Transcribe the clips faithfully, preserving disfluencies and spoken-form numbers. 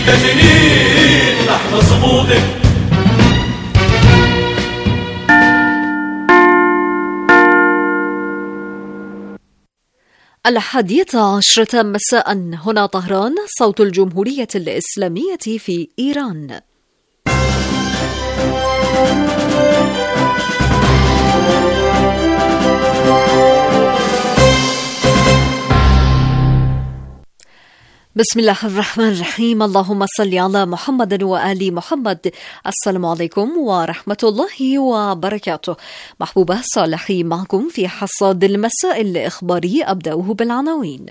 جنين نحن صمودك. الحادية عشرة مساء، هنا طهران، صوت الجمهورية الإسلامية في إيران. بسم الله الرحمن الرحيم. اللهم صل على محمد وآل محمد. السلام عليكم ورحمة الله وبركاته. محبوبة صالحي معكم في حصاد المساء الإخباري. أبدأه بالعناوين.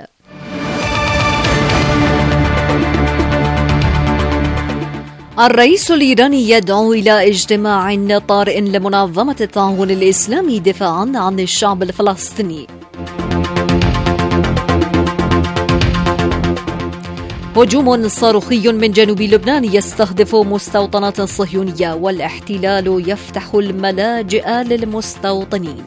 الرئيس الإيراني يدعو إلى اجتماع طارئ لمنظمة التعاون الإسلامي دفاعا عن الشعب الفلسطيني. هجوم صاروخي من جنوب لبنان يستهدف مستوطنات صهيونية، والاحتلال يفتح الملاجئ للمستوطنين.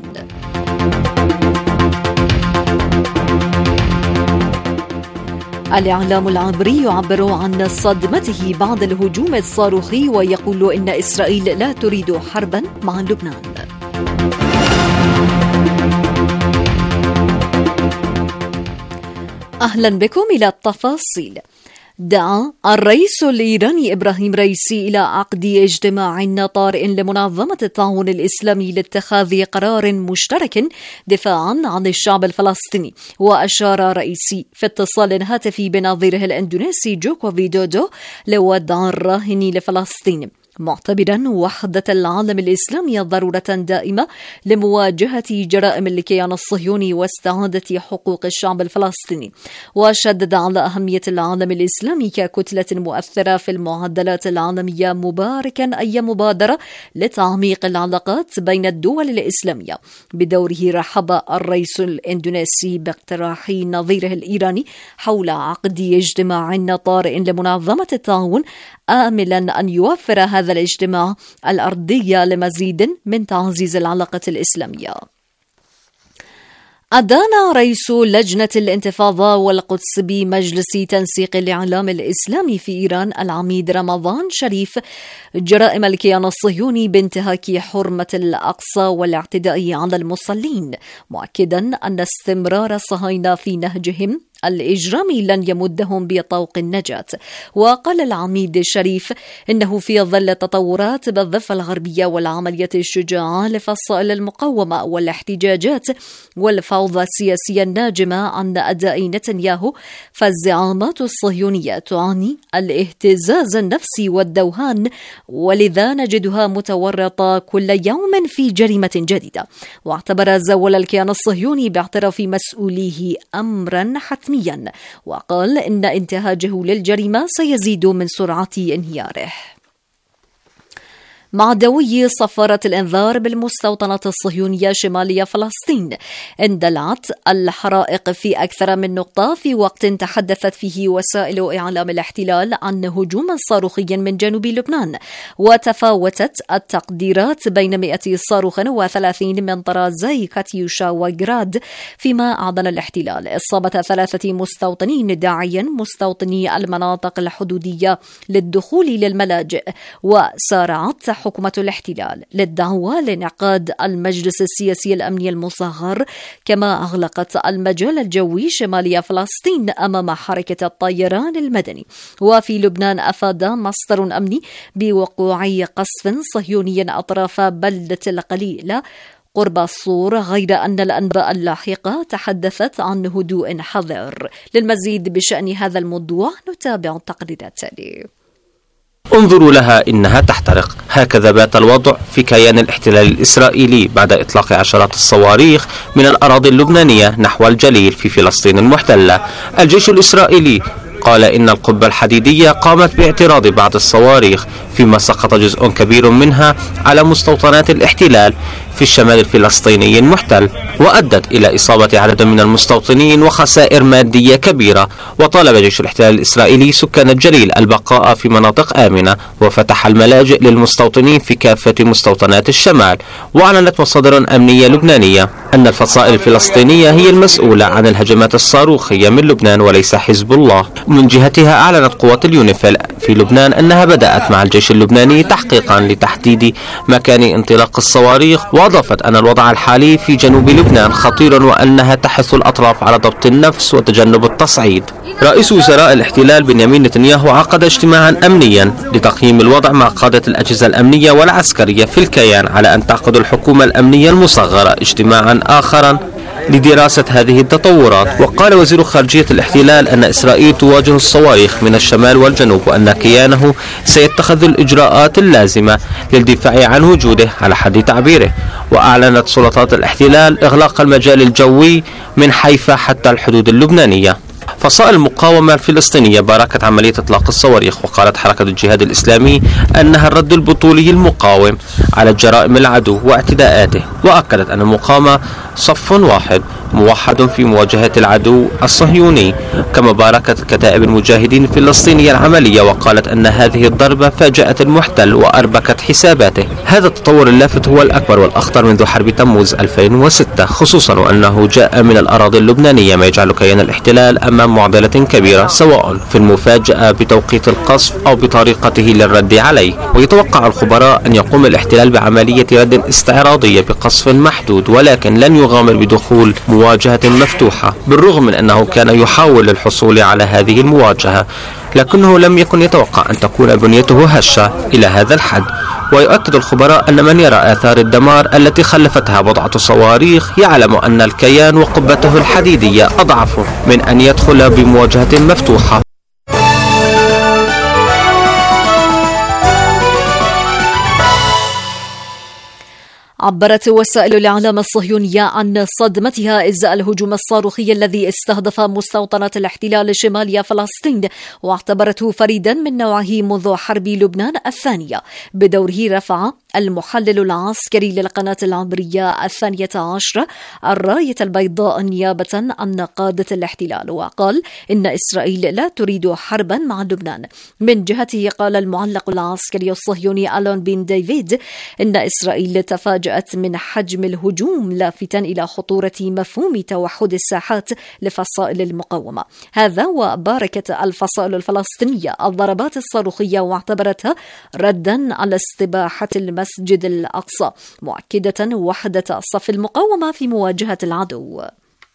الإعلام العبري يعبر عن صدمته بعد الهجوم الصاروخي ويقول إن إسرائيل لا تريد حربا مع لبنان. أهلا بكم إلى التفاصيل. دعا الرئيس الإيراني إبراهيم رئيسي إلى عقد اجتماع طارئ لمنظمة التعاون الإسلامي لاتخاذ قرار مشترك دفاعا عن الشعب الفلسطيني. وأشار رئيسي في اتصال هاتفي بنظيره الإندونيسي جوكو فيدودو لوضع الراهن لفلسطين، معتبرا وحدة العالم الإسلامي ضرورة دائمة لمواجهة جرائم الكيان الصهيوني واستعادة حقوق الشعب الفلسطيني. وشدد على أهمية العالم الإسلامي ككتلة مؤثرة في المعادلات العالمية، مباركا أي مبادرة لتعميق العلاقات بين الدول الإسلامية. بدوره رحب الرئيس الإندونيسي باقتراح نظيره الإيراني حول عقد اجتماع طارئ لمنظمة التعاون، آملا أن يوفر هذا الاجتماع الأرضية لمزيد من تعزيز العلاقة الإسلامية. أدان رئيس لجنة الانتفاضة والقدس بمجلس تنسيق الإعلام الإسلامي في إيران العميد رمضان شريف جرائم الكيان الصهيوني بانتهاك حرمة الأقصى والاعتداء على المصلين، مؤكدا أن استمرار الصهاينة في نهجهم الإجرامي لن يمدهم بطوق النجاة. وقال العميد الشريف إنه في ظل التطورات بالضفة الغربية والعملية الشجاعة لفصائل المقاومة والاحتجاجات والفوضى السياسية الناجمة عن أداء نتنياهو، فالزعامات الصهيونية تعاني الاهتزاز النفسي والدوهان، ولذا نجدها متورطة كل يوم في جريمة جديدة. واعتبر زوال الكيان الصهيوني باعتراف مسؤوليه أمرا حتميا، وقال إن انتهاجه للجريمة سيزيد من سرعة انهياره. مع دوي صفارة الإنذار بالمستوطنات الصهيونية شمالية فلسطين، اندلعت الحرائق في أكثر من نقطة في وقت تحدثت فيه وسائل إعلام الاحتلال عن هجوم صاروخي من جنوب لبنان، وتفاوتت التقديرات بين مئة صاروخ وثلاثين من طرازي كاتيوشا وجراد، فيما أعلن الاحتلال إصابة ثلاثة مستوطنين، داعيا مستوطني المناطق الحدودية للدخول للملاجئ. وسارعت حكومة الاحتلال للدعوة لانعقاد المجلس السياسي الأمني المصغر، كما أغلقت المجال الجوي شمالي فلسطين أمام حركة الطيران المدني. وفي لبنان أفاد مصدر أمني بوقوع قصف صهيوني أطراف بلدة القليلة قرب الصور، غير أن الأنباء اللاحقة تحدثت عن هدوء حذر. للمزيد بشأن هذا الموضوع نتابع التقرير التالي. انظروا لها إنها تحترق، هكذا بات الوضع في كيان الاحتلال الإسرائيلي بعد إطلاق عشرات الصواريخ من الأراضي اللبنانية نحو الجليل في فلسطين المحتلة. الجيش الإسرائيلي قال إن القبة الحديدية قامت باعتراض بعض الصواريخ، فيما سقط جزء كبير منها على مستوطنات الاحتلال في الشمال الفلسطيني المحتل، وأدت إلى إصابة عدد من المستوطنين وخسائر مادية كبيرة. وطالب جيش الاحتلال الإسرائيلي سكان الجليل البقاء في مناطق آمنة، وفتح الملاجئ للمستوطنين في كافة مستوطنات الشمال. وأعلنت مصادر أمنية لبنانية أن الفصائل الفلسطينية هي المسؤولة عن الهجمات الصاروخية من لبنان وليس حزب الله. من جهتها أعلنت قوات اليونيفيل في لبنان أنها بدأت مع الجيش اللبناني تحقيقا لتحديد مكان انطلاق الصواريخ، وأضافت أن الوضع الحالي في جنوب لبنان خطير وأنها تحث الأطراف على ضبط النفس وتجنب التصعيد. رئيس وزراء الاحتلال بنيامين نتنياهو عقد اجتماعا أمنيا لتقييم الوضع مع قادة الأجهزة الأمنية والعسكرية في الكيان، على أن تعقد الحكومة الأمنية المصغرة اجتماعا آخرا لدراسة هذه التطورات. وقال وزير خارجية الاحتلال أن إسرائيل تواجه الصواريخ من الشمال والجنوب، وأن كيانه سيتخذ الإجراءات اللازمة للدفاع عن وجوده على حد تعبيره. وأعلنت سلطات الاحتلال إغلاق المجال الجوي من حيفا حتى الحدود اللبنانية. فصائل المقاومة الفلسطينية باركت عملية إطلاق الصواريخ، وقالت حركة الجهاد الإسلامي أنها الرد البطولي المقاوم على جرائم العدو واعتداءاته، وأكدت أن المقاومة صف واحد موحد في مواجهة العدو الصهيوني. كما باركت كتائب المجاهدين الفلسطينية العملية، وقالت أن هذه الضربة فاجأت المحتل وأربكت حساباته. هذا التطور اللافت هو الأكبر والأخطر منذ حرب تموز ألفين وستة، خصوصا وأنه جاء من الأراضي اللبنانية، ما يجعل كيان الاحتلال أمام معضلة كبيرة، سواء في المفاجأة بتوقيت القصف أو بطريقته للرد عليه. ويتوقع الخبراء أن يقوم الاحتلال بعملية رد استعراضية بقصف محدود، ولكن لن يغامر بدخول مواجهة مفتوحة، بالرغم من أنه كان يحاول الحصول على هذه المواجهة، لكنه لم يكن يتوقع أن تكون بنيته هشة إلى هذا الحد. ويؤكد الخبراء أن من يرى آثار الدمار التي خلفتها بضعة صواريخ يعلم أن الكيان وقبته الحديدية أضعف من أن يدخل بمواجهة مفتوحة. عبرت وسائل الإعلام الصهيونية عن صدمتها إزاء الهجوم الصاروخي الذي استهدف مستوطنات الاحتلال الشمالية فلسطين، واعتبرته فريدا من نوعه منذ حرب لبنان الثانية. بدوره رفع المحلل العسكري للقناة العبرية الثانية عشرة الراية البيضاء نيابة عن قادة الاحتلال، وقال إن إسرائيل لا تريد حربا مع لبنان. من جهته قال المعلق العسكري الصهيوني ألون بن ديفيد إن إسرائيل تفاجأت من حجم الهجوم، لافتا إلى خطورة مفهوم توحد الساحات لفصائل المقاومة. هذا وباركت الفصائل الفلسطينية الضربات الصاروخية واعتبرتها ردا على استباحة المسجد الأقصى، مؤكدة وحدة صف المقاومة في مواجهة العدو.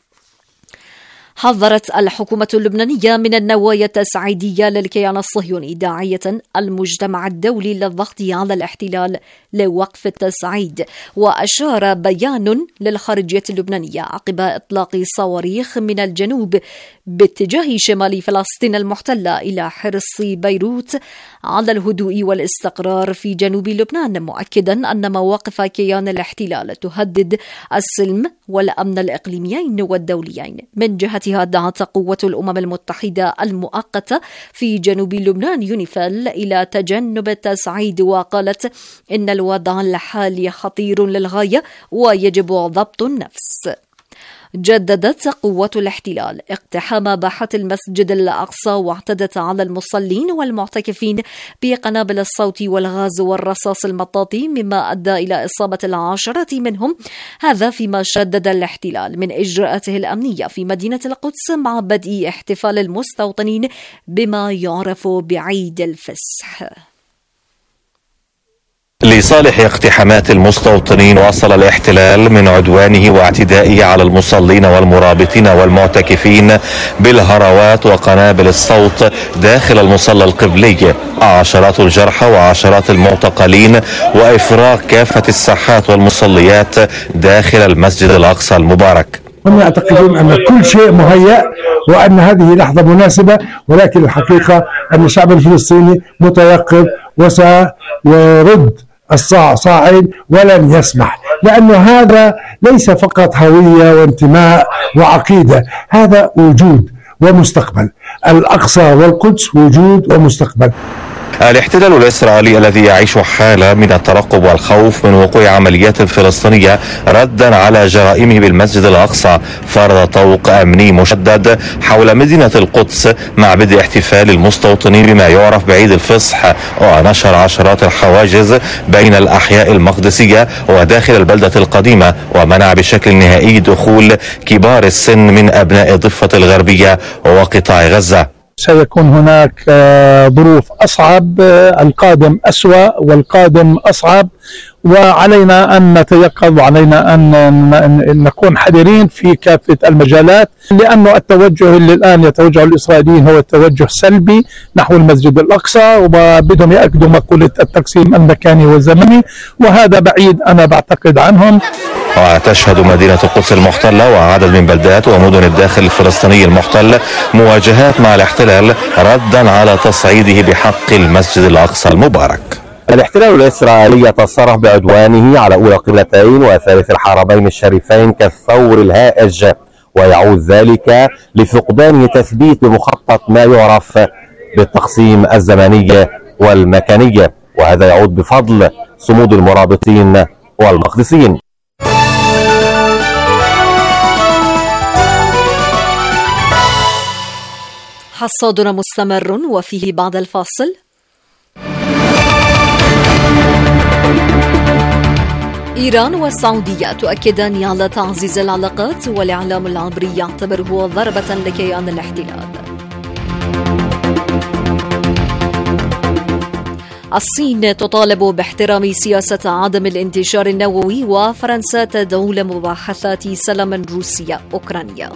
حذرت الحكومة اللبنانية من النوايا التصعيدية للكيان الصهيوني، داعية المجتمع الدولي للضغط على الاحتلال لوقف التصعيد. وأشار بيان للخارجية اللبنانية عقب إطلاق صواريخ من الجنوب باتجاه شمال فلسطين المحتلة إلى حرص بيروت على الهدوء والاستقرار في جنوب لبنان، مؤكدا أن مواقف كيان الاحتلال تهدد السلم والأمن الإقليميين والدوليين. من جهتها دعت قوة الأمم المتحدة المؤقتة في جنوب لبنان يونيفيل إلى تجنب التصعيد، وقالت إن الوضع الحالي خطير للغاية ويجب ضبط النفس. جددت قوات الاحتلال اقتحام باحة المسجد الأقصى، واعتدت على المصلين والمعتكفين بقنابل الصوت والغاز والرصاص المطاطي، مما أدى إلى إصابة العشرات منهم. هذا فيما شدد الاحتلال من إجراءاته الأمنية في مدينة القدس مع بدء احتفال المستوطنين بما يعرف بعيد الفصح. لصالح اقتحامات المستوطنين، واصل الاحتلال من عدوانه واعتدائه على المصلين والمرابطين والمعتكفين بالهروات وقنابل الصوت داخل المصلى القبلي، عشرات الجرحى وعشرات المعتقلين، وإفراغ كافة الساحات والمصليات داخل المسجد الأقصى المبارك. هم يعتقدون أن كل شيء مهيأ وأن هذه لحظة مناسبة، ولكن الحقيقة أن الشعب الفلسطيني متيقظ وسيرد الصاع صاعد ولن يسمح، لأن هذا ليس فقط هوية وانتماء وعقيدة، هذا وجود ومستقبل. الأقصى والقدس وجود ومستقبل. الاحتلال الإسرائيلي الذي يعيش حالة من الترقب والخوف من وقوع عمليات فلسطينية ردا على جرائمه بالمسجد الأقصى فرض طوق أمني مشدد حول مدينة القدس مع بدء احتفال المستوطنين بما يعرف بعيد الفصح، ونشر عشرات الحواجز بين الأحياء المقدسية وداخل البلدة القديمة، ومنع بشكل نهائي دخول كبار السن من أبناء الضفة الغربية وقطاع غزة. سيكون هناك ظروف أصعب، القادم أسوأ والقادم أصعب، وعلينا أن نتيقظ وعلينا أن نكون حذرين في كافة المجالات، لأنه التوجه اللي الآن يتوجه الإسرائيليين هو التوجه سلبي نحو المسجد الأقصى، وبدهم يأكدوا مقولة التقسيم المكاني والزمني، وهذا بعيد أنا بعتقد عنهم. وتشهد مدينة القدس المحتلة وعدد من بلدات ومدن الداخل الفلسطيني المحتل مواجهات مع الاحتلال ردا على تصعيده بحق المسجد الأقصى المبارك. الاحتلال الإسرائيلي يتصرف بعدوانه على أولى قبلتين وثالث الحرمين الشريفين كالثور الهائج، ويعود ذلك لفقدان تثبيت بمخطط ما يعرف بالتقسيم الزمني والمكاني، وهذا يعود بفضل صمود المرابطين والمقدسيين. حصادنا مستمر وفيه بعد الفاصل. إيران والسعودية تؤكدان على تعزيز العلاقات، والإعلام العبري يعتبره ضربة لكيان الاحتلال. الصين تطالب باحترام سياسة عدم الانتشار النووي، وفرنسا تدعو لمباحثات سلام روسيا أوكرانيا.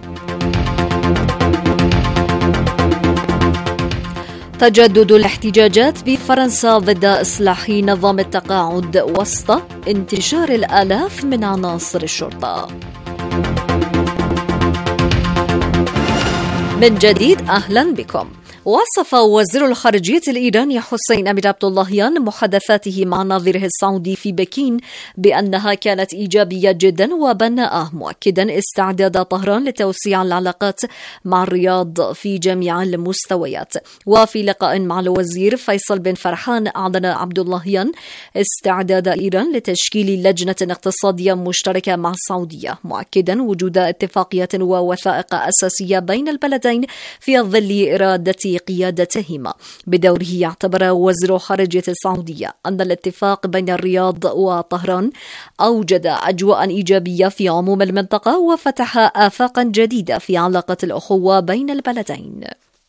تجدد الاحتجاجات بفرنسا ضد إصلاح نظام التقاعد وسط انتشار الآلاف من عناصر الشرطة. من جديد أهلا بكم. وصف وزير الخارجية الإيراني حسين أمير عبد اللهيان محادثاته مع نظيره السعودي في بكين بأنها كانت إيجابية جدا وبناءة، مؤكدا استعداد طهران لتوسيع العلاقات مع الرياض في جميع المستويات. وفي لقاء مع الوزير فيصل بن فرحان أعلن عبد اللهيان استعداد إيران لتشكيل لجنة اقتصادية مشتركة مع السعودية، مؤكدا وجود اتفاقية ووثائق أساسية بين البلدين في ظل إرادة قيادتهما. بدوره يعتبر وزير خارجية السعودية أن الاتفاق بين الرياض وطهران أوجد أجواء إيجابية في عموم المنطقة وفتح آفاقا جديدة في علاقة الأخوة بين البلدين.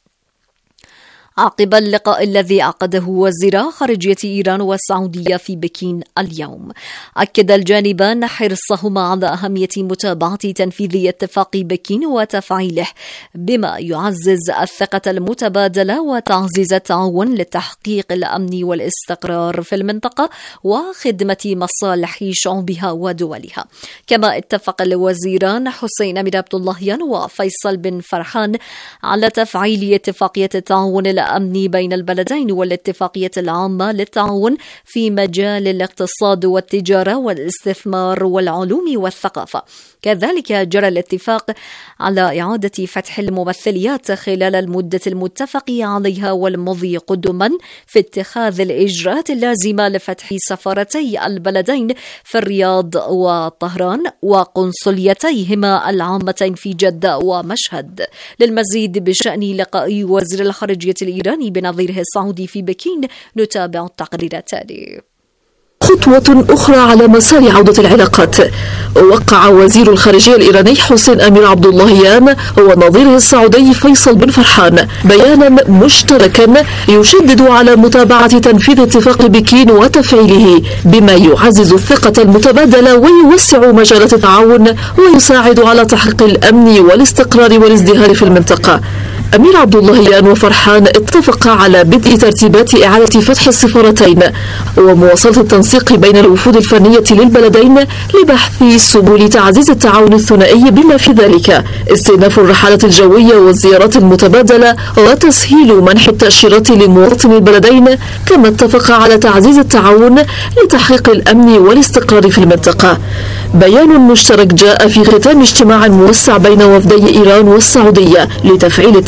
عقب اللقاء الذي عقده وزيرا خارجية إيران والسعودية في بكين اليوم، أكد الجانبان حرصهما على أهمية متابعة تنفيذ اتفاق بكين وتفعيله بما يعزز الثقة المتبادلة وتعزيز التعاون لتحقيق الأمن والاستقرار في المنطقة وخدمة مصالح شعوبها ودولها. كما اتفق الوزيران حسين أمير عبد اللهيان وفيصل بن فرحان على تفعيل اتفاقية التعاون الأمني بين البلدين والاتفاقية العامة للتعاون في مجال الاقتصاد والتجارة والاستثمار والعلوم والثقافة. كذلك جرى الاتفاق على إعادة فتح الممثليات خلال المدة المتفق عليها والمضي قدما في اتخاذ الإجراءات اللازمة لفتح سفارتي البلدين في الرياض وطهران وقنصليتيهما العامتين في جدة ومشهد. للمزيد بشأن لقاء وزير الخارجية الإيراني بنظيره السعودي في بكين نتابع التقرير التالي. خطوة أخرى على مسار عودة العلاقات. وقع وزير الخارجية الإيراني حسين أمير عبد اللهيان ونظيره السعودي فيصل بن فرحان بيانا مشتركا يشدد على متابعة تنفيذ اتفاق بكين وتفعيله بما يعزز الثقة المتبادلة ويوسع مجالات التعاون ويساعد على تحقيق الأمن والاستقرار والازدهار في المنطقة. أمير عبد اللهيان وفرحان اتفقا على بدء ترتيبات إعادة فتح السفارتين ومواصلة التنسيق بين الوفود الفنية للبلدين لبحث سبل تعزيز التعاون الثنائي بما في ذلك استئناف الرحلات الجوية والزيارات المتبادلة وتسهيل منح التأشيرات لمواطني البلدين. كما اتفقا على تعزيز التعاون لتحقيق الأمن والاستقرار في المنطقة. بيان مشترك جاء في ختام اجتماع موسع بين وفدي إيران والسعودية لتفعيل اتفاق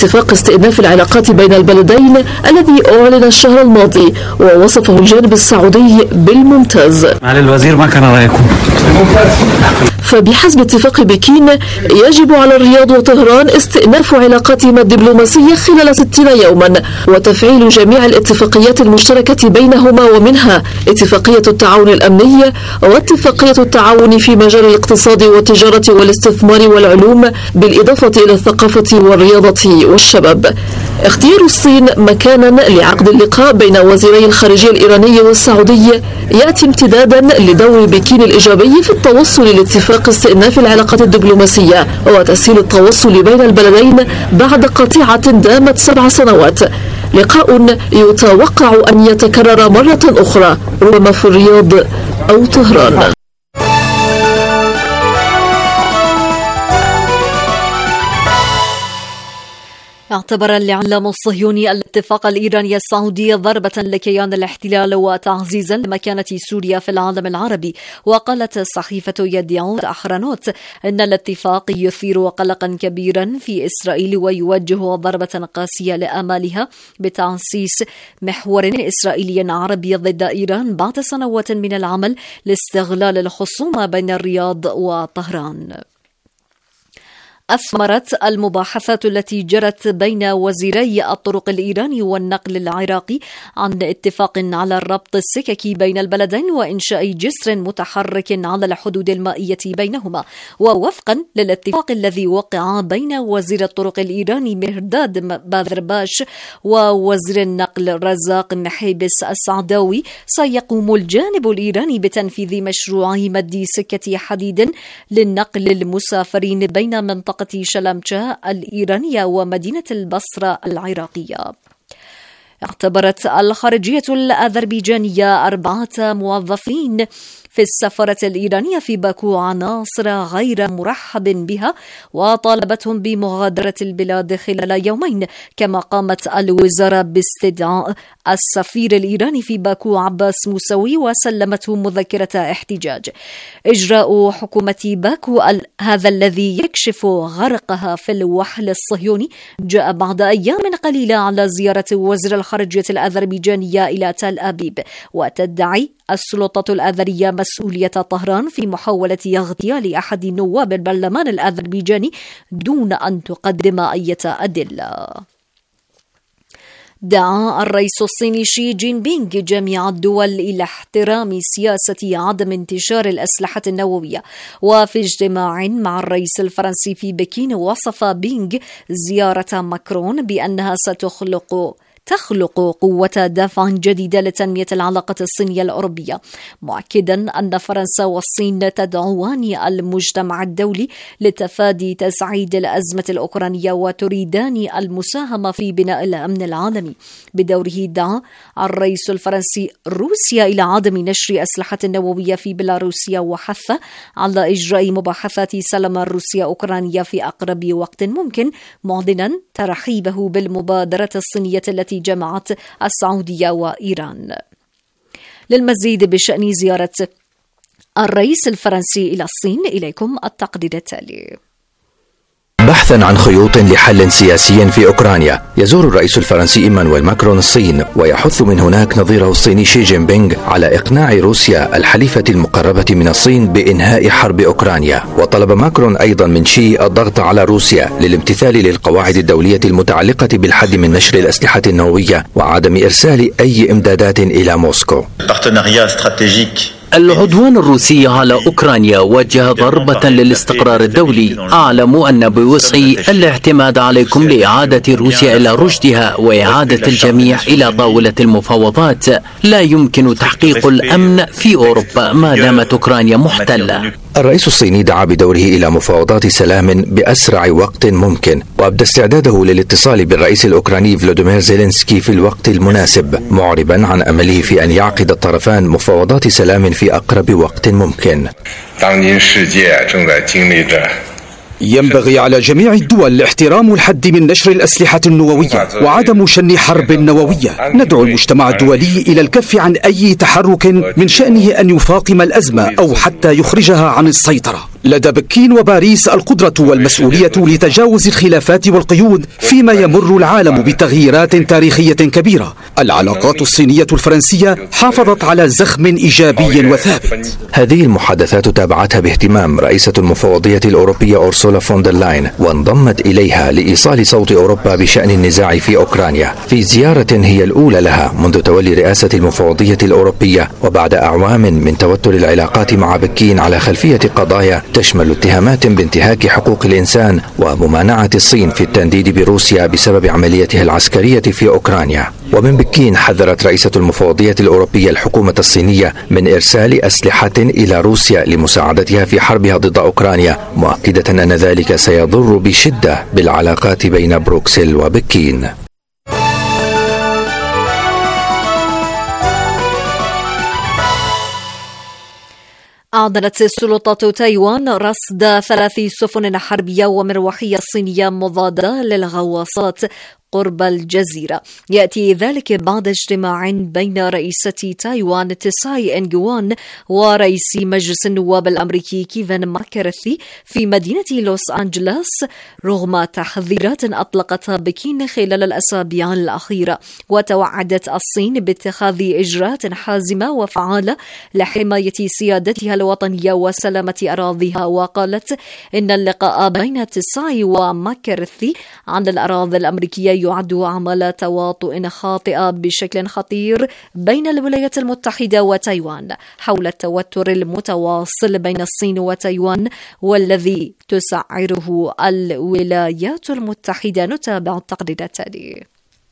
اتفاق استئناف العلاقات بين البلدين الذي أعلن الشهر الماضي، ووصفه الجانب السعودي بالممتاز. معالي الوزير، ما كان رأيكم؟ فبحسب اتفاق بكين يجب على الرياض وطهران استئناف علاقاتهما الدبلوماسية خلال ستين يوما، وتفعيل جميع الاتفاقيات المشتركة بينهما، ومنها اتفاقية التعاون الأمني واتفاقية التعاون في مجال الاقتصاد والتجارة والاستثمار والعلوم، بالإضافة إلى الثقافة والرياضة والشباب. اختيار الصين مكانا لعقد اللقاء بين وزيري الخارجية الإيراني والسعودي يأتي امتدادا لدور بكين الإيجابي في التوصل لاتفاق استئناف العلاقات الدبلوماسية وتسهيل التواصل بين البلدين بعد قطيعة دامت سبع سنوات. لقاء يتوقع أن يتكرر مرة أخرى، ربما في الرياض أو طهران. اعتبر الإعلام الصهيوني الاتفاق الإيراني السعودي ضربة لكيان الاحتلال وتعزيزا لمكانة سوريا في العالم العربي. وقالت صحيفة يديعوت أحرنوت أن الاتفاق يثير قلقا كبيرا في إسرائيل ويوجه ضربة قاسية لآمالها بتأسيس محور إسرائيلي عربي ضد إيران بعد سنوات من العمل لاستغلال الخصومة بين الرياض وطهران. أثمرت المباحثات التي جرت بين وزيري الطرق الإيراني والنقل العراقي عن اتفاق على الربط السككي بين البلدين وإنشاء جسر متحرك على الحدود المائية بينهما. ووفقا للاتفاق الذي وقع بين وزير الطرق الإيراني مهرداد باذرباش ووزير النقل رزاق محيبس السعداوي، سيقوم الجانب الإيراني بتنفيذ مشروع مد سكة حديد للنقل المسافرين بين منطقة شلمشا الإيرانية ومدينة البصرة العراقية. اعتبرت الخارجية الأذربيجانية أربعة موظفين في السفارة الإيرانية في باكو عناصر غير مرحب بها، وطالبتهم بمغادرة البلاد خلال يومين. كما قامت الوزارة باستدعاء السفير الإيراني في باكو عباس موسوي وسلمته مذكرة احتجاج. إجراء حكومة باكو هذا الذي يكشف غرقها في الوحل الصهيوني جاء بعد أيام قليلة على زيارة وزير الخارجية الأذربيجانية إلى تل أبيب، وتدعي السلطات الأذرية مسؤولية طهران في محاولة اغتيال أحد نواب البرلمان الأذربيجاني دون أن تقدم أي أدلة. دعا الرئيس الصيني شي جين بينغ جميع الدول إلى احترام سياسة عدم انتشار الأسلحة النووية. وفي اجتماع مع الرئيس الفرنسي في بكين، وصف بينغ زيارة ماكرون بأنها ستخلق تخلق قوة دافع جديدة لتنمية العلاقة الصينية الأوروبية، مؤكدا أن فرنسا والصين تدعوان المجتمع الدولي لتفادي تصعيد الأزمة الأوكرانية وتريدان المساهمة في بناء الأمن العالمي. بدوره دعا الرئيس الفرنسي روسيا إلى عدم نشر أسلحة نووية في بيلاروسيا، وحث على إجراء مباحثات سلام روسيا أوكرانيا في أقرب وقت ممكن، معلنا ترحيبه بالمبادرة الصينية التي جمعت السعودية وإيران. للمزيد بشأن زيارة الرئيس الفرنسي إلى الصين، إليكم التقرير التالي. بحثا عن خيوط لحل سياسي في أوكرانيا، يزور الرئيس الفرنسي إيمانويل ماكرون الصين، ويحث من هناك نظيره الصيني شي جين بينغ على إقناع روسيا الحليفة المقربة من الصين بإنهاء حرب أوكرانيا. وطلب ماكرون أيضا من شي الضغط على روسيا للامتثال للقواعد الدولية المتعلقة بالحد من نشر الأسلحة النووية وعدم إرسال أي إمدادات إلى موسكو. العدوان الروسي على أوكرانيا وجه ضربة للاستقرار الدولي. أعلم أن بوسعي الاعتماد عليكم لإعادة روسيا إلى رشدها وإعادة الجميع إلى طاولة المفاوضات. لا يمكن تحقيق الأمن في أوروبا ما دامت أوكرانيا محتلة. الرئيس الصيني دعا بدوره إلى مفاوضات سلام بأسرع وقت ممكن، وأبدى استعداده للاتصال بالرئيس الأوكراني فلوديمير زيلينسكي في الوقت المناسب، معربا عن أمله في أن يعقد الطرفان مفاوضات سلام في أقرب وقت ممكن. ينبغي على جميع الدول احترام الحد من نشر الأسلحة النووية وعدم شن حرب نووية. ندعو المجتمع الدولي إلى الكف عن أي تحرك من شأنه أن يفاقم الأزمة أو حتى يخرجها عن السيطرة. لدى بكين وباريس القدرة والمسؤولية لتجاوز الخلافات والقيود فيما يمر العالم بتغييرات تاريخية كبيرة. العلاقات الصينية الفرنسية حافظت على زخم إيجابي وثابت. هذه المحادثات تابعتها باهتمام رئيسة المفوضية الأوروبية أورسولا فون دير لاين، وانضمت إليها لإيصال صوت أوروبا بشأن النزاع في أوكرانيا في زيارة هي الأولى لها منذ تولي رئاسة المفوضية الأوروبية، وبعد أعوام من توتر العلاقات مع بكين على خلفية قضايا تشمل اتهامات بانتهاك حقوق الإنسان وممانعة الصين في التنديد بروسيا بسبب عمليتها العسكرية في أوكرانيا. ومن بكين حذرت رئيسة المفوضية الأوروبية الحكومة الصينية من إرسال أسلحة إلى روسيا لمساعدتها في حربها ضد أوكرانيا، مؤكدة أن ذلك سيضر بشدة بالعلاقات بين بروكسل وبكين. أعلنت سلطات تايوان رصد ثلاث سفن حربية ومروحية صينية مضادة للغواصات قرب الجزيرة. يأتي ذلك بعد اجتماع بين رئيسة تايوان تساي إنغ وان ورئيس مجلس النواب الأمريكي كيفن ماكارثي في مدينة لوس أنجلوس، رغم تحذيرات أطلقتها بكين خلال الأسابيع الأخيرة. وتوعدت الصين باتخاذ إجراءات حازمة وفعالة لحماية سيادتها الوطنية وسلامة أراضيها. وقالت إن اللقاء بين تساي وماكارثي عن الأراضي الأمريكية يعد عمل تواطؤ خاطئة بشكل خطير بين الولايات المتحدة وتايوان حول التوتر المتواصل بين الصين وتايوان والذي تسعره الولايات المتحدة. نتابع التقرير التالي.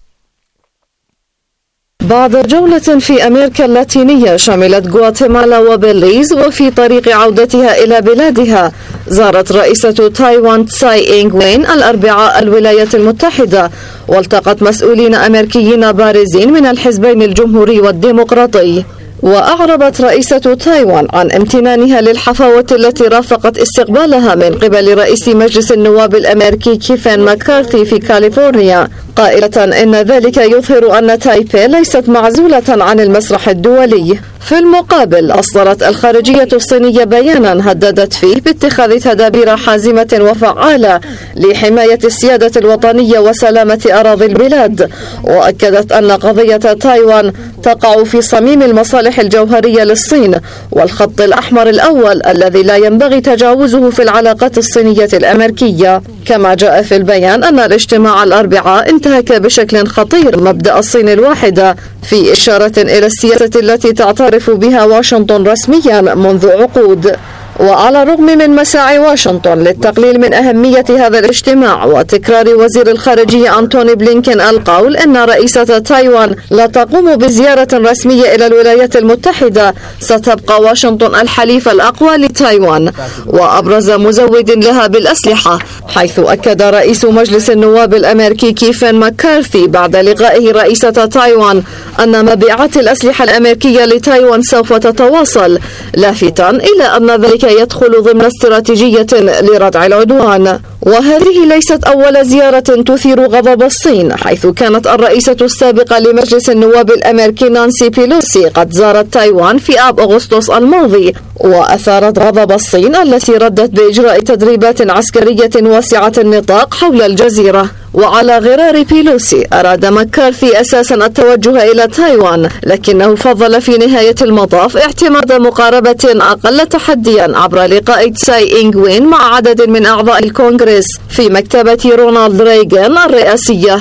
بعد جولة في أمريكا اللاتينية شملت غواتيمالا وبيليز، وفي طريق عودتها إلى بلادها زارت رئيسة تايوان تساي إنغ وين الأربعاء الولايات المتحدة، والتقت مسؤولين أمريكيين بارزين من الحزبين الجمهوري والديمقراطي. وأعربت رئيسة تايوان عن امتنانها للحفاوة التي رافقت استقبالها من قبل رئيس مجلس النواب الأمريكي كيفن ماكارثي في كاليفورنيا، قائلة إن ذلك يظهر أن تايبي ليست معزولة عن المسرح الدولي. في المقابل أصدرت الخارجية الصينية بيانا هددت فيه باتخاذ تدابير حازمة وفعالة لحماية السيادة الوطنية وسلامة أراضي البلاد، وأكدت أن قضية تايوان تقع في صميم المصالح الجوهرية للصين والخط الأحمر الأول الذي لا ينبغي تجاوزه في العلاقات الصينية الأمريكية. كما جاء في البيان أن الاجتماع الأربعاء انتهك بشكل خطير مبدأ الصين الواحدة، في إشارة إلى السياسة التي تعترف بها واشنطن رسميا منذ عقود. وعلى الرغم من مساعي واشنطن للتقليل من أهمية هذا الاجتماع وتكرار وزير الخارجية أنتوني بلينكين القول إن رئيسة تايوان لا تقوم بزيارة رسمية إلى الولايات المتحدة، ستبقى واشنطن الحليف الأقوى لتايوان وأبرز مزود لها بالأسلحة، حيث أكد رئيس مجلس النواب الأمريكي كيفن ماكارثي بعد لقائه رئيسة تايوان أن مبيعات الأسلحة الأمريكية لتايوان سوف تتواصل، لافتا إلى أن ذلك يدخل ضمن استراتيجية لردع العدوان. وهذه ليست أول زيارة تثير غضب الصين، حيث كانت الرئيسة السابقة لمجلس النواب الأمريكي نانسي بيلوسي قد زارت تايوان في آب أغسطس الماضي وأثارت غضب الصين التي ردت بإجراء تدريبات عسكرية واسعة النطاق حول الجزيرة. وعلى غرار بيلوسي أراد ماكارثي أساسا التوجه إلى تايوان، لكنه فضل في نهاية المطاف اعتماد مقاربة أقل تحديا عبر لقاء تساي إنغ وين مع عدد من أعضاء الكونغرس في مكتبة رونالد ريغان الرئاسية.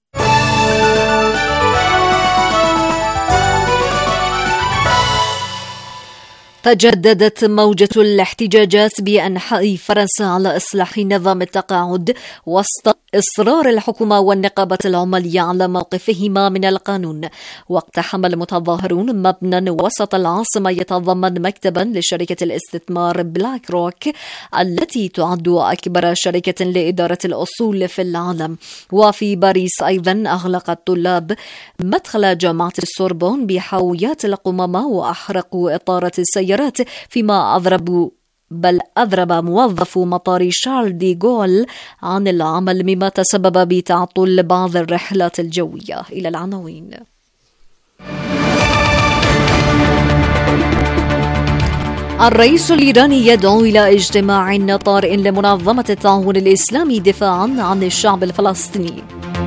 تجددت موجة الاحتجاجات بأنحاء فرنسا على إصلاح نظام التقاعد وسط إصرار الحكومة والنقابة العمالية على موقفهما من القانون. واقتحم المتظاهرون مبنى وسط العاصمة يتضمن مكتبا لشركة الاستثمار بلاك روك التي تعد أكبر شركة لإدارة الأصول في العالم. وفي باريس أيضا أغلق الطلاب مدخل جامعة السوربون بحاويات القمامة وأحرقوا إطارات السيارات، فيما أضربوا بل أضرب موظف مطار شارل دي غول عن العمل، مما تسبب بتعطل بعض الرحلات الجوية. إلى العناوين. الرئيس الإيراني يدعو إلى اجتماع طارئ لمنظمة التعاون الإسلامي دفاعا عن الشعب الفلسطيني.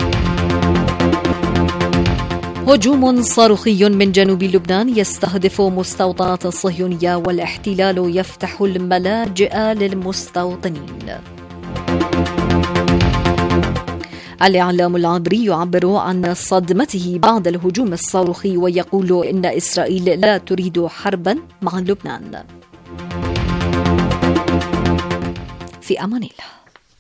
هجوم صاروخي من جنوب لبنان يستهدف مستوطنات الصهيونية والاحتلال يفتح الملاجئ للمستوطنين. الإعلام العبري يعبر عن صدمته بعد الهجوم الصاروخي ويقول إن إسرائيل لا تريد حربا مع لبنان. في أمان الله.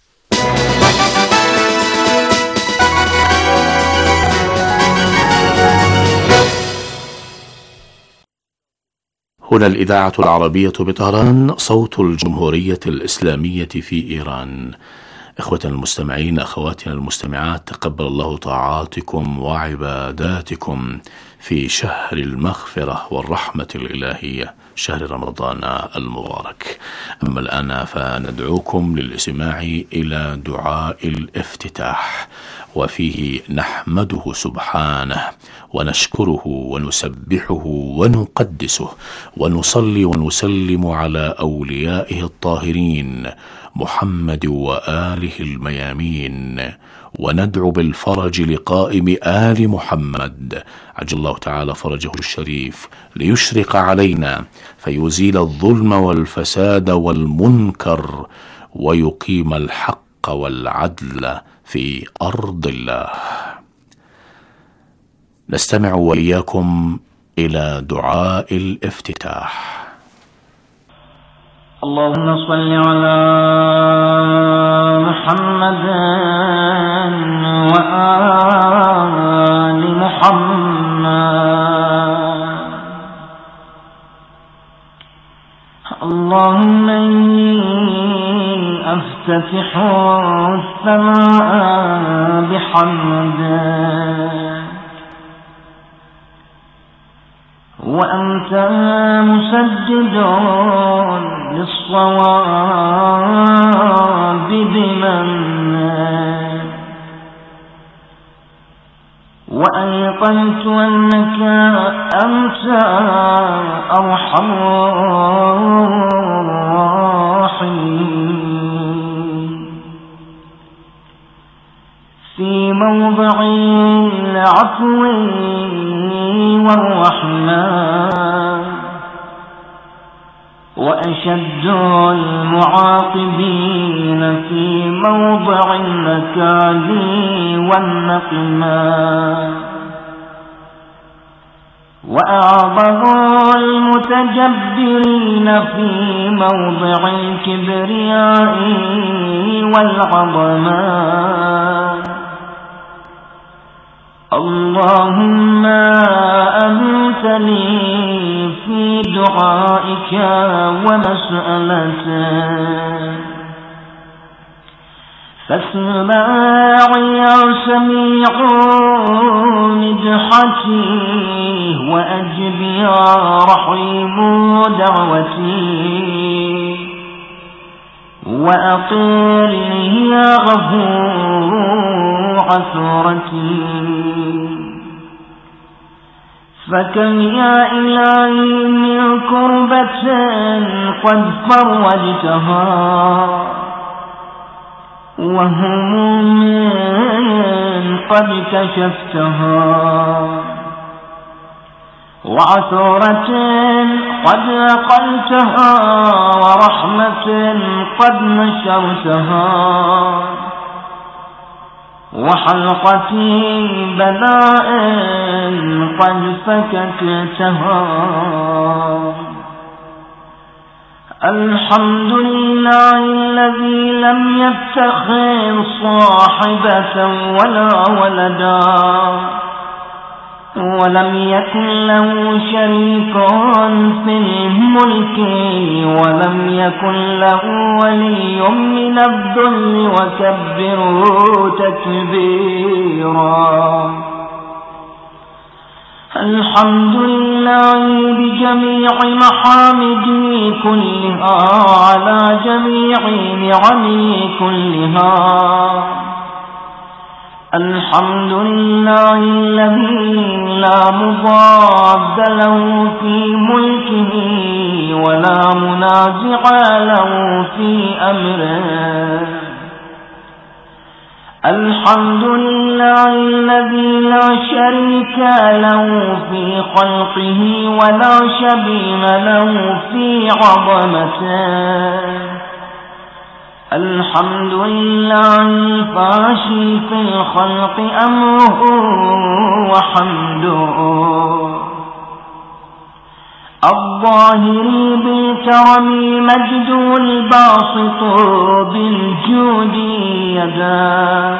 هنا الإذاعة العربية بطهران، صوت الجمهورية الإسلامية في إيران. إخوتنا المستمعين، أخواتنا المستمعات، تقبل الله طاعاتكم وعباداتكم في شهر المغفرة والرحمة الإلهية، شهر رمضان المبارك. أما الآن فندعوكم للاستماع إلى دعاء الافتتاح، وفيه نحمده سبحانه ونشكره ونسبحه ونقدسه ونصلي ونسلم على أوليائه الطاهرين محمد وآله الميامين، وندعو بالفرج لقائم آل محمد عجل الله تعالى فرجه الشريف ليشرق علينا فيزيل الظلم والفساد والمنكر ويقيم الحق والعدل في أرض الله. نستمع وإياكم إلى دعاء الافتتاح. اللهم صل على محمد وآل محمد. اللهم إني أفتتح الثناء بحمدك وأنت مسدد للصواب بمنك، وأيقنت أنك أنت أرحم الراحمين. في موضع العفو والرحمة وأشد المعاقبين في موضع النكال والنقمة، وأعظم المتجبرين في موضع الكبرياء والعظمة. اللهم أمتني في دعائك ومسألتك، فاسمع يا سميع ندحتي وأجب يا رحيم دعوتي، وأقل يا غفور عثرتي. فكم يا إلهي من كربة قد فرجتها، وهموم قد كشفتها، وعثرة قد أقلتها، ورحمة قد نشرتها، وحلقتي بلاء قد فككتها. الحمد لله الذي لم يتخذ صاحبة ولا ولدا، ولم يكن له شريك في الملك، ولم يكن له ولي من الذل، وكبره تكبيرا. الحمد لله بجميع محامده كلها، على جميع نعمه كلها، الحمد لله الذي لا مضاد له في ملكه ولا منازع له في أمره. الحمد لله الذي لا شريك له في خلقه ولا شبيه له في عظمته. الحمد لله الفاشي في الخلق أمره وحمده، الظاهر بالكرم مجده الباسط بالجود يداه،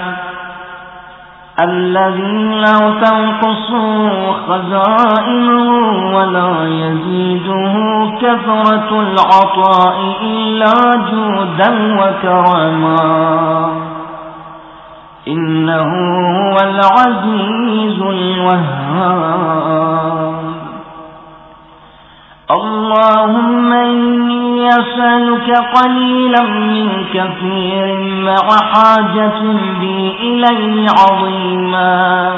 الذي لا تنقص خزائنه ولا يزيده كثرة العطاء إلا جودا وكرما، إنه هو العزيز الوهاب. اللهم إني أسألك قليلا من كثير مع حاجة بي إليه عظيما،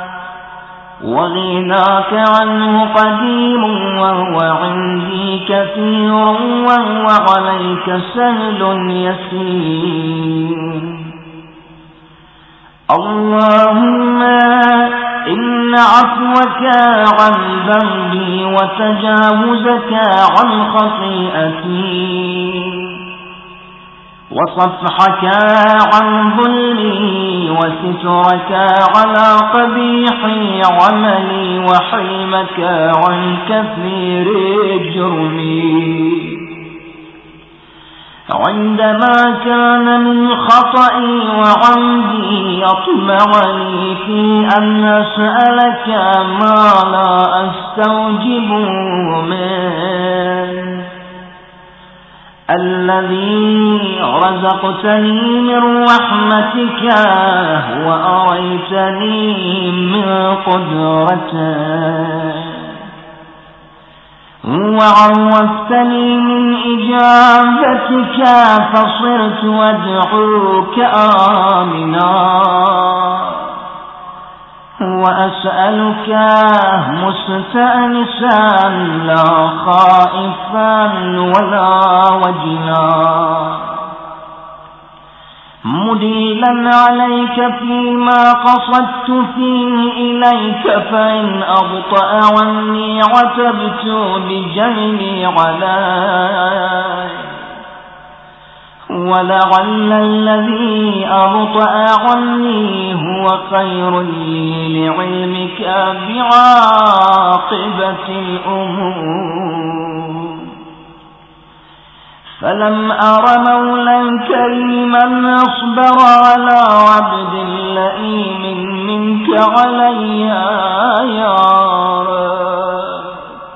وغناك عنه قديم وهو عندي كثير وهو عليك سهل يسير. اللهم إن عفوك عن ذنبي وتجاوزك عن خطيئتي وصفحك عن ظلمي وسترك على قبيح عملي وحلمك عن كثير جرمي، عندما كان من خطئي وعمدي يطمعني في أن أسألك ما لا أستوجب منه، الذي رزقتني من رحمتك وأريتني من قدرتك وعوفتني من إجابتك فصرت أدعوك آمنا وأسألك مستأنسا لا خائفا ولا وجلا، مديلا عليك فيما قصدت فيه إليك، فإن أبطأ عني عتبت بجهلي عليك، ولعل الذي أبطأ عني هو خير لي لعلمك بعاقبة الأمور. فلم أر مولا كريما أصبر على عبد لئيم منك علي يا رب،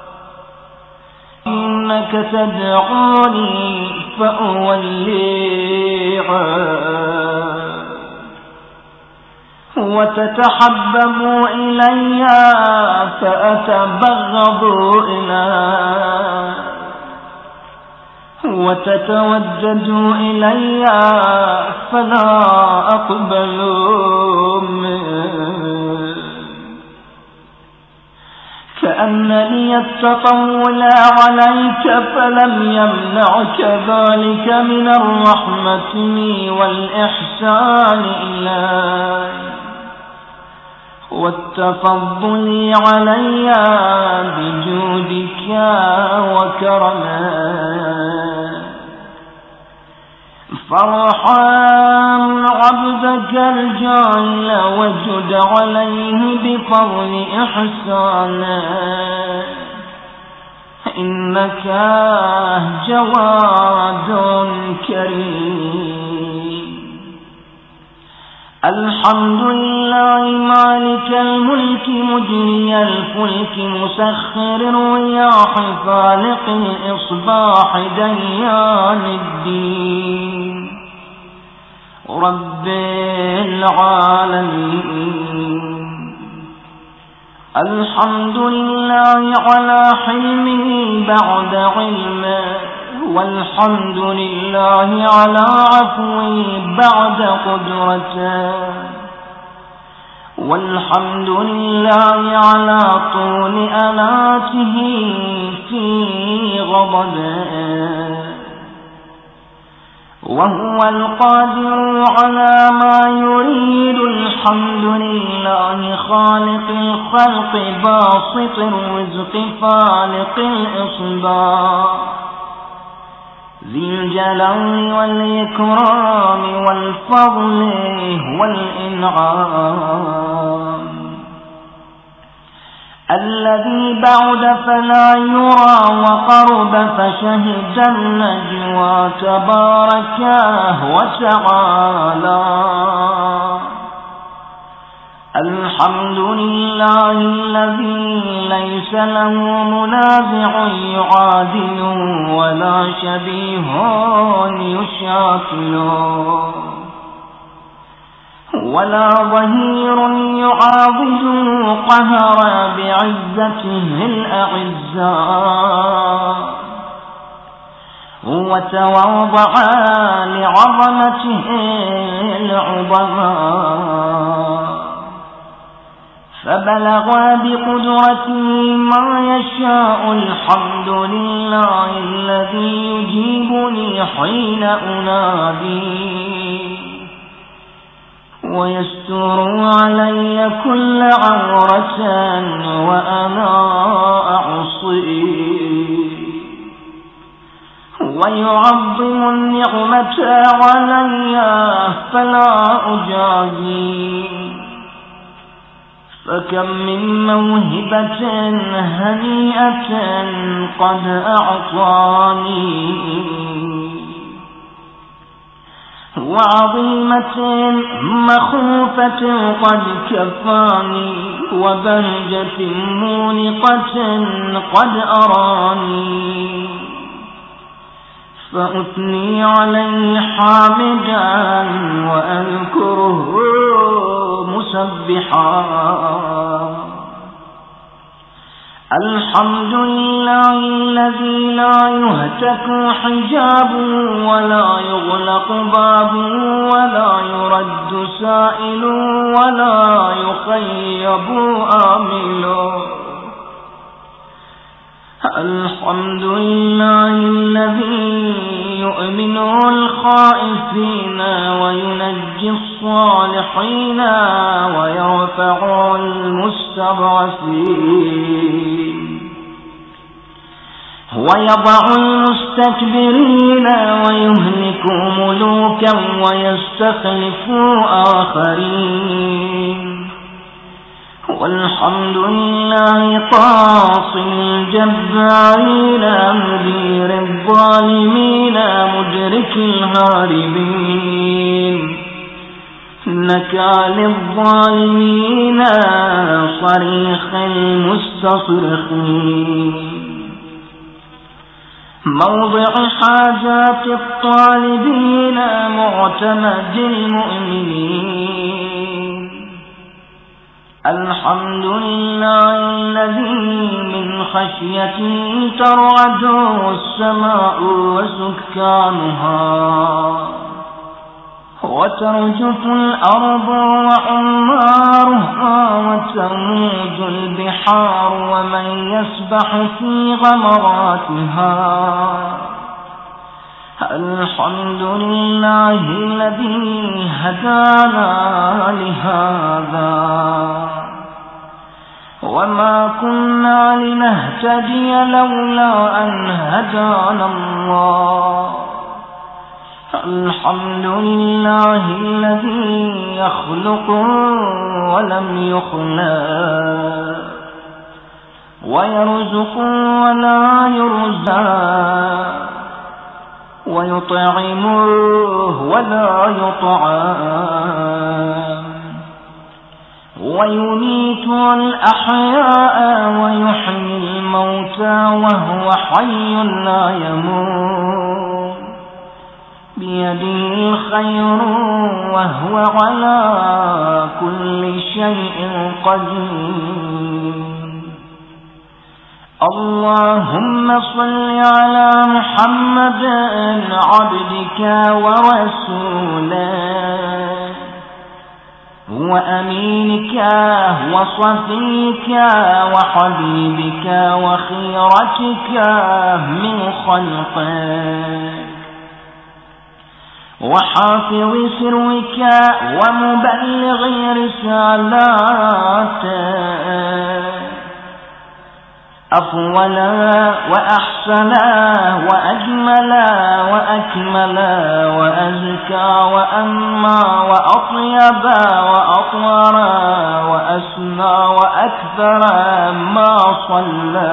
إنك تدعوني فأولي وتتحبب إلي فأتبغض إليك، وتتودد إلي فلا أقبل منك، كأن لي التطول عليك فلم يمنعك ذلك من الرحمة والإحسان إلي والتفضل علي بجودك وكرمك. فارحم عبدك الجاهل وجد عليه بفضل إحسانك، إنك جواد كريم. الحمد لله مالك الملك مجري الفلك مسخر الرياح فالق الإصباح ديان الدين رب العالمين. الحمد لله على حلمه بعد علمه، والحمد لله على عفوه بعد قدرته، والحمد لله على طول أناته في غضبه، وهو القادر على ما يريد. الحمد لله خالق الخلق باسط الرزق فالق الإصباح، ذي الجلال والإكرام والفضل والإنعام، الذي بعد فلا يرى وقرب فشهد النجوى تباركه وتعالى. الحمد لله الذي ليس له منازع يعادل ولا شبيه يشاكله ولا ظهير يعاضد قهر بعزته الأعزاء، وتواضع لعظمته العظماء، فبلغ بقدرته ما يشاء. الحمد لله الذي يجيبني حين أنادي ويستر علي كل عورة وأنا أعصي، ويعظم النعمة علي فلا أجازي. فكم من موهبة هنيئة قد أعطاني، وعظيمة مخوفة قد كفاني، وبهجة مونقة قد أراني. فأثني عليه حامدا وأذكره مسبحا. الحمد لله الذي لا يهتك حجابه ولا يغلق بابه ولا يرد سائل ولا يخيب آمله. الحمد لله الذي يؤمن الخائفين وينجي الصالحين ويرفع المستضعفين ويضع المستكبرين ويهلك ملوكا ويستخلف آخرين. والحمد لله طاصي الجبارين مدير الظالمين مدرك الهاربين نكال الظالمين صريخ المستصرخين موضع حاجات الطالبين معتمد المؤمنين. الحمد لله الذي من خشيته ترعد السماء وسكانها وترجف الأرض وعمارها وتموج البحار ومن يسبح في غمراتها. الحمد لله الذي هدانا لهذا وما كنا لنهتدي لولا أن هدانا الله. الحمد لله الذي يخلق ولم يخلق ويرزق ولا يرزق ويطعمه ولا يطعم ويميت الأحياء ويحيي الموتى وهو حي لا يموت بيده الخير وهو على كل شيء قدير. اللهم صل على محمد عبدك ورسولك وأمينك وصفيك وحبيبك وخيرتك من خلقك وحافظ سرك ومبلغ رسالاتك أفولا وأحسنا وأجملا وأكملا وأزكى وأنمى وأطيبا وأطورا وأسنى وأكثر ما صلى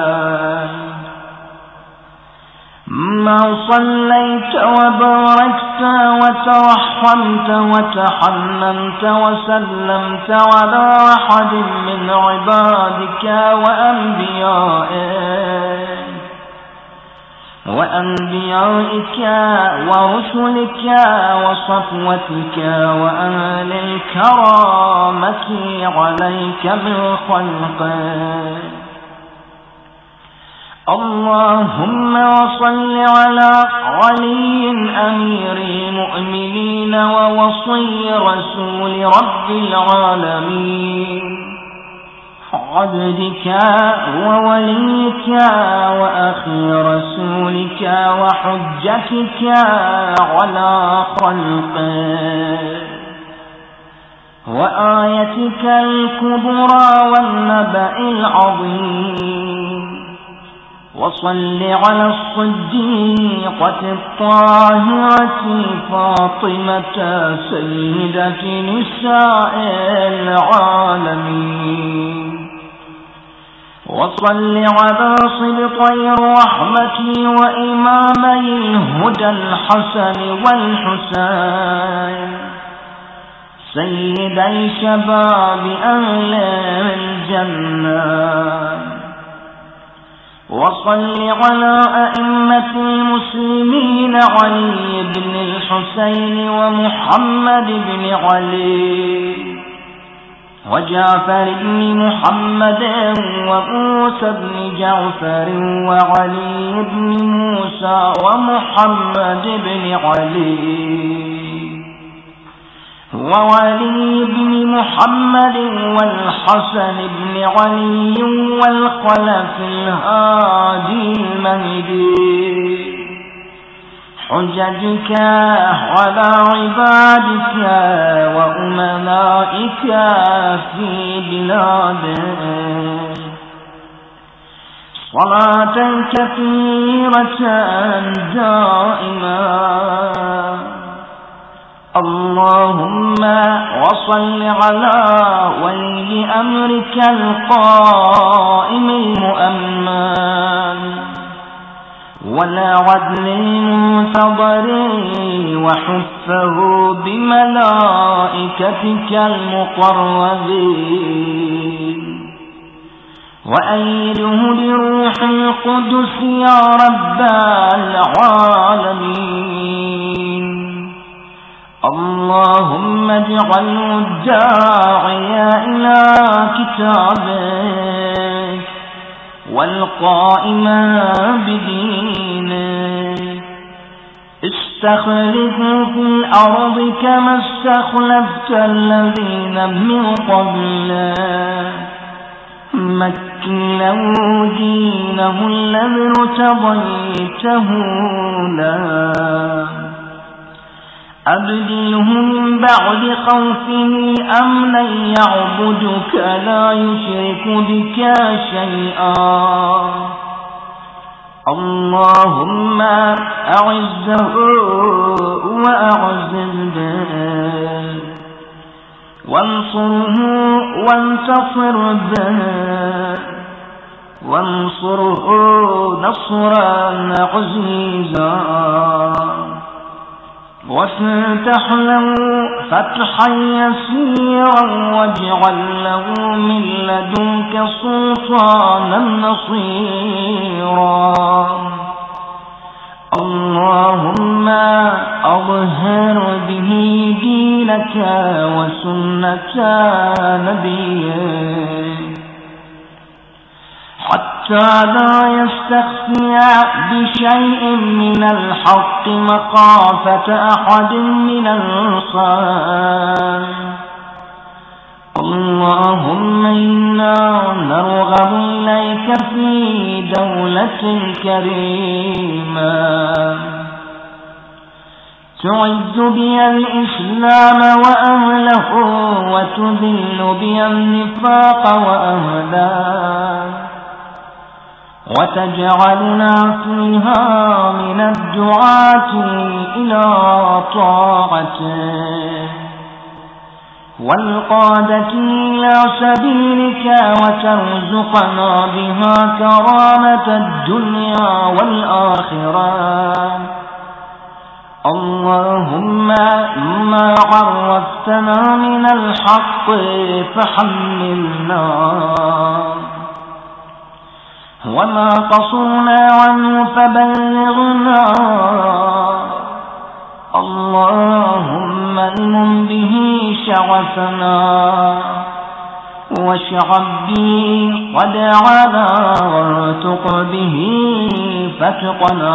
ما صليت وباركت وترحمت وتحننت وسلمت على أحد من عبادك وأنبيائك وأنبيائك ورسلك وصفوتك وأهل الكرامة عليك من خلقك اللهم وصل على علي أمير المؤمنين ووصي رسول رب العالمين عبدك ووليك وأخي رسولك وحجتك على خلقك وآيتك الكبرى والنبأ العظيم وصل على الصديقة الطاهرة فاطمة سيدة نساء العالمين وصل على سبطي الرحمة وإمامي الهدى الحسن والحسين سيدي شباب أهل الجنة وصل على أئمة المسلمين علي بن الحسين ومحمد بن علي وجعفر بن محمد وموسى بن جعفر وعلي بن موسى ومحمد بن علي وعلي بن محمد والحسن بن علي والخلف الهادي المهدي حججك على عبادك وأمنائك في بلادك صلاة كثيرة دائمة اللهم وصل على ولي أمرك القائم المؤمن ولا عدل المنتظر وحفه بملائكتك المقربين وأيده بروح القدس يا رب العالمين اللهم اجعله الداعي إلى كتابك والقائم بدينك استخلفه في الأرض كما استخلفت الذين من قبلك مكن له دينه الذي ارتضيته له أبدله من بعد خوفه أمنا يعبدك لا يشرك بك شيئا اللهم أعزه وأعز به وانصره وانتصر به وانصره نصرا عزيزا وافتح له فتحا يسيرا واجعل له من لدنك سلطانا نصيرا اللهم أظهر به دينك وسنة نبيك حتى لا يستخفي بشيء من الحق مخافة أحد من الخلق اللهم إنا نرغب إليك في دولة كريمة تعز بها الإسلام وأهله وتذل بها النفاق وأهله، وتجعلنا فيها من الدعاة إلى طاعته والقادة إلى سبيلك، وترزقنا بها كرامة الدنيا والآخرة. اللهم ما عرفتنا من الحق فحملنا، وما قصرنا عنه فبلغنا. اللهم المم به شغفنا واشعب به ودعنا وارتق به فتقنا،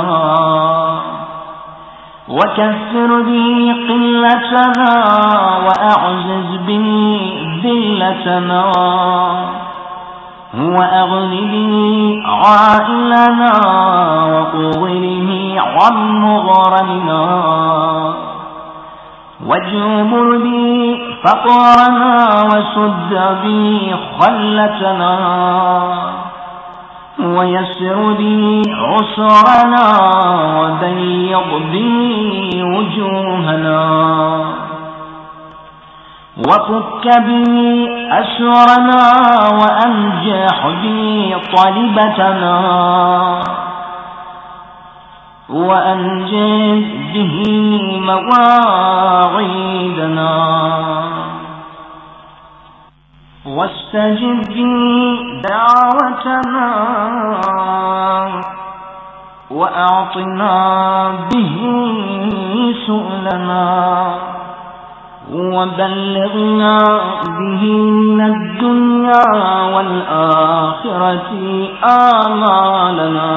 وكثر به قلتنا وأعزز به ذلتنا، وأغن به عائلنا وقوله عن مغرمنا، واجبر به فقرنا وسد به خلتنا، ويسر به عسرنا وضيق به وجوهنا، وفك به أسرنا وأنجح به طلبتنا، وأنجز به مواعيدنا، واستجب به دعوتنا، وأعطنا به سؤلنا، وبلغنا به من الدنيا والآخرة آمالنا،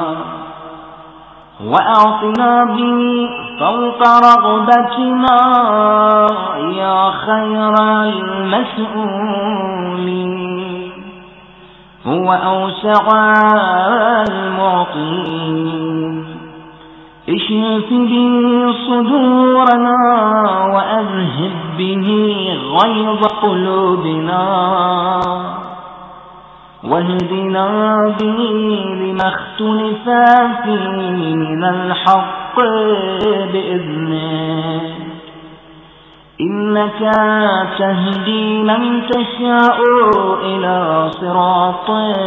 وأعطنا به فوق رغبتنا يا خير المسؤولين، هو أوسع المعطين. اشف به صدورنا وأذهب به غيظ قلوبنا، واهدنا به لما اختلف فيه من الحق بإذنه، إنك تهدي من تشاء إلى صراط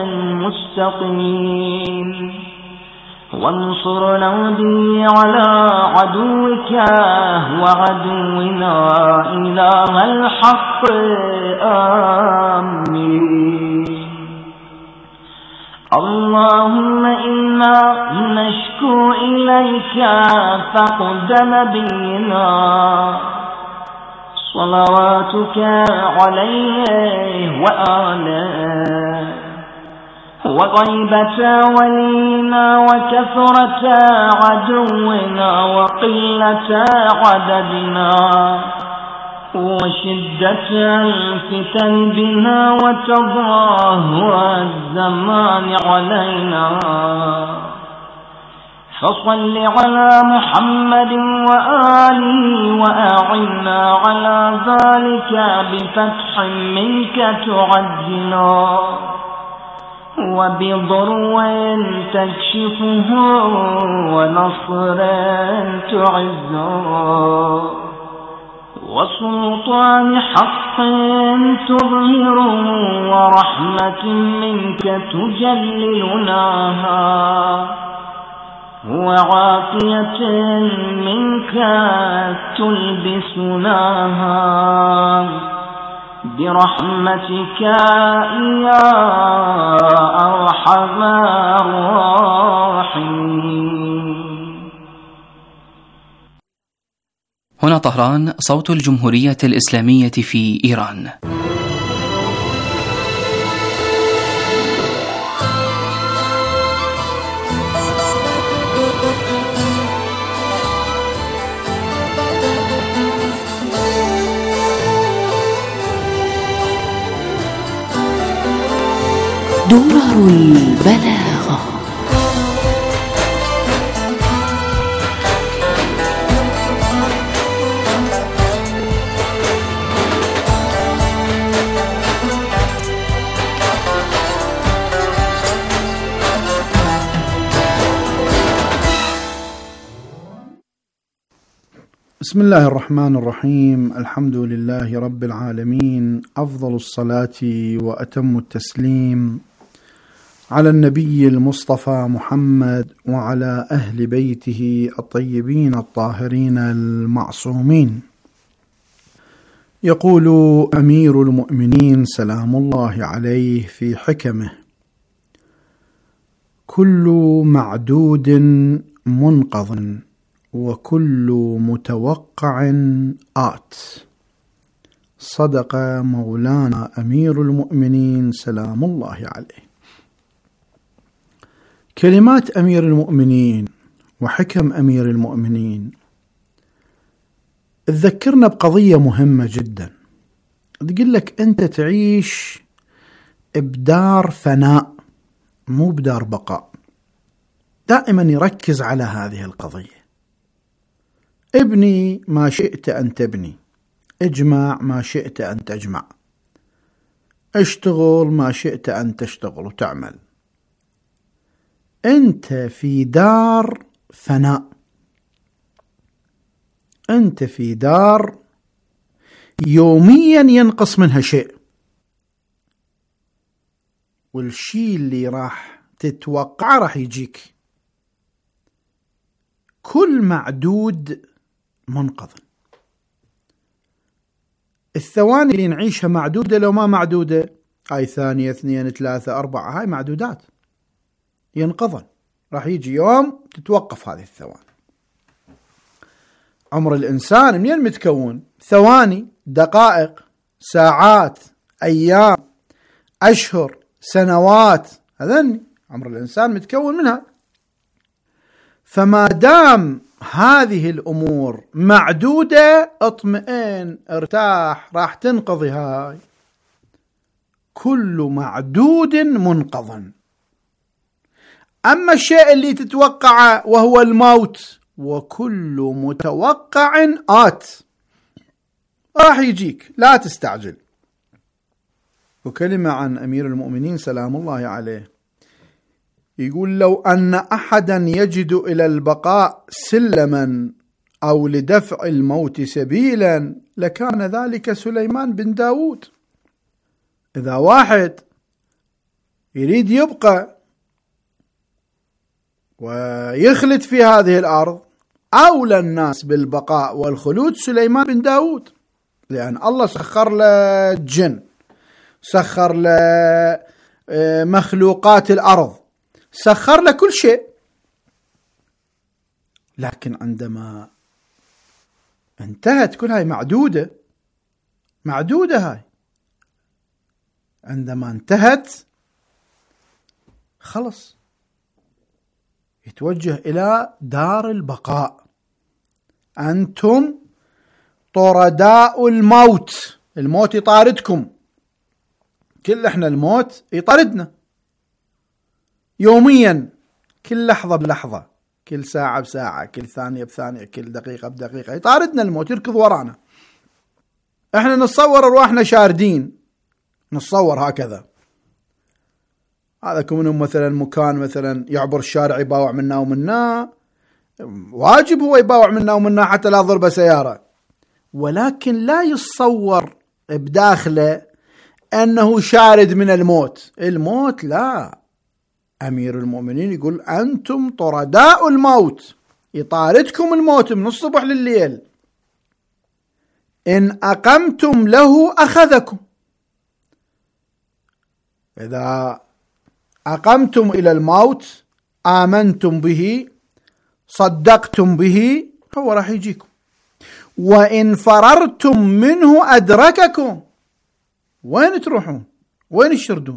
مستقيم. وانصرنا به على عدوك وعدونا إله الحق. آمين. اللهم إنا نشكو إليك فقد نبينا صلواتك عليه وآله، وغيبة ولينا وكثرة عدونا وقلة عددنا وشدة الفتن بنا وتظاهر الزمان علينا. فصل على محمد وآله وأعنا على ذلك بفتح منك تعجنا، وبضر تكشفه ونصر تعزه، وسلطان حق تظهره ورحمة منك تجللناها، وعافية منك تلبسناها برحمتك يا أرحم الراحمين. هنا طهران، صوت الجمهورية الإسلامية في إيران. درر البلاغة. بسم الله الرحمن الرحيم. الحمد لله رب العالمين، أفضل الصلاة وأتم التسليم على النبي المصطفى محمد وعلى أهل بيته الطيبين الطاهرين المعصومين. يقول أمير المؤمنين سلام الله عليه في حكمه: كل معدود منقض وكل متوقع آت. صدق مولانا أمير المؤمنين سلام الله عليه. كلمات أمير المؤمنين وحكم أمير المؤمنين تذكرنا بقضية مهمة جدا، تقول لك أنت تعيش بدار فناء مو بدار بقاء. دائما يركز على هذه القضية: ابني ما شئت أن تبني، اجمع ما شئت أن تجمع، اشتغل ما شئت أن تشتغل وتعمل. أنت في دار فناء، أنت في دار يوميا ينقص منها شيء، والشيء اللي راح تتوقع راح يجيك. كل معدود منقض. الثواني اللي نعيشها معدودة لو ما معدودة، هاي ثانية اثنين ثلاثة أربعة، هاي معدودات ينقضن. راح يجي يوم تتوقف هذه الثواني. عمر الإنسان منين متكون؟ ثواني، دقائق، ساعات، أيام، أشهر، سنوات، هذا عمر الإنسان متكون منها. فما دام هذه الأمور معدودة اطمئن ارتاح، راح تنقضي. هاي كل معدود منقض. أما الشيء اللي تتوقعه وهو الموت، وكل متوقع آت، راح يجيك، لا تستعجل. وكلمة عن أمير المؤمنين سلام الله عليه، يقول: لو أن أحدا يجد إلى البقاء سلما أو لدفع الموت سبيلا لكان ذلك سليمان بن داود. إذا واحد يريد يبقى ويخلد في هذه الأرض، أولى الناس بالبقاء والخلود سليمان بن داود، لأن الله سخر له الجن، سخر له مخلوقات الأرض، سخر له كل شيء. لكن عندما انتهت كل هاي معدودة، معدودة هاي، عندما انتهت خلص يتوجه إلى دار البقاء. أنتم طرداء الموت، الموت يطاردكم. كل احنا الموت يطاردنا يوميا، كل لحظة بلحظة، كل ساعة بساعة، كل ثانية بثانية، كل دقيقة بدقيقة، يطاردنا الموت، يركض ورانا. احنا نتصور ارواحنا شاردين، نتصور هكذا. هذا كمنهم مثلا مكان مثلا يعبر الشارع يباوع منا ومنا، واجب هو يباوع منا ومنا حتى لا ضرب سيارة، ولكن لا يتصور بداخله أنه شارد من الموت. الموت لا، أمير المؤمنين يقول: أنتم طرداء الموت، يطاردكم الموت من الصبح لليل. إن أقمتم له أخذكم. إذا أقمتم إلى الموت، آمنتم به، صدقتم به، هو راح يجيكم. وإن فررتم منه أدرككم. وين تروحون؟ وين تشردون؟